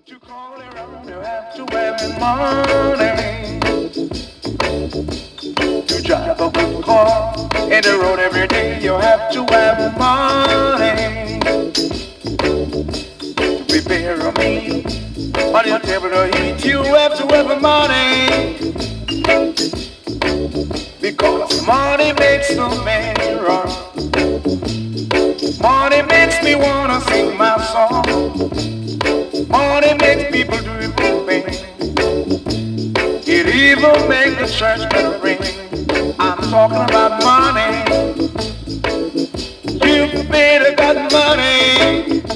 To call around, you have to have money. To drive a good car in the road every day, you have to have money. To prepare a meal on your table to eat, you have to have money. Because money makes the man run. Money makes me wanna sing my song. Money makes people do evil things. It even makes the church bell ring. I'm talking about money. You better got money.